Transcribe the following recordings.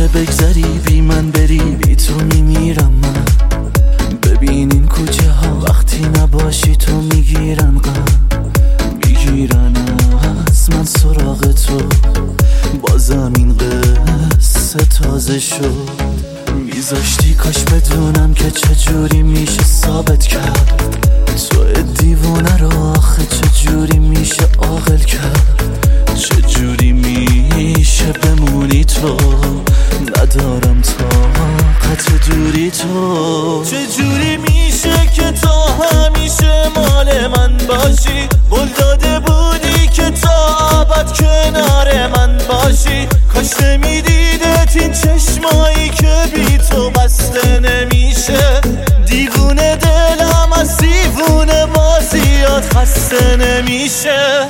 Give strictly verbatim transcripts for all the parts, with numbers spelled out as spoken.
بگذری بی من بری، بی تو میمیرم من. ببین این کوچه ها وقتی نباشی تو میگیرن غم، میگیرن از من سراغ تو. بازم این قصه تازه شد، میذاشتی کاش بدونم که چجوری میشه ثابت کرد تو دیوونه رو. آخه چجوری میشه عاقل کرد، چجوری میشه بمونی تو. ندارم طاقت دوری تو. چجوری میشه که تا همیشه مال من باشی؟ قول داده بودی که تا ابد کنار من باشی. کاش نمیدیدت این چشمایی که بی تو بسته نمیشه. دیوونه دلم از دیوونه بازیات خسته نمیشه.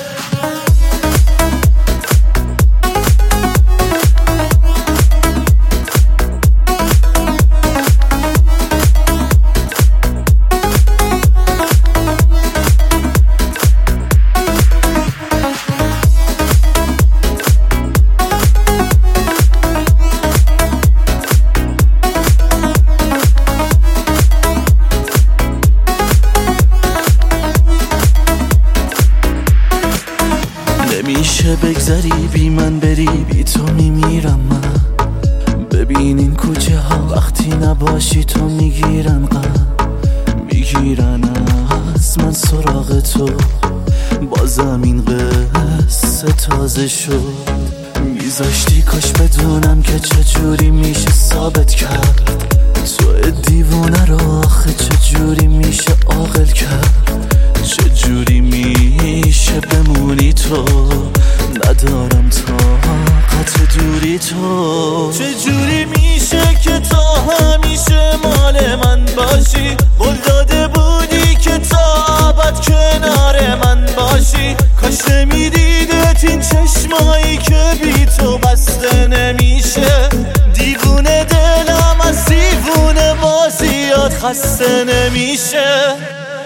نمیشه بگذری بی من بری، بی تو میمیرم من. ببین این کوچه ها وقتی نباشی تو میگیرن غم، میگیرن از من سراغ تو. بازم این قصه تازه شد، میذاشتی کاش بدونم که چجوری میشه ثابت کرد تو دیوونه رو. آخه چجوری میشه عاقل کرد، چجوری میشه بمونی تو. ندارم طاقت دوری تو. چجوری میشه که تا همیشه مال من باشی؟ قول داده بودی که تا ابد کنار من باشی. کاش نمیدیدت این چشمایی که بی تو بسته نمیشه. دیوونه دلم از دیوونه بازیات خسته نمیشه.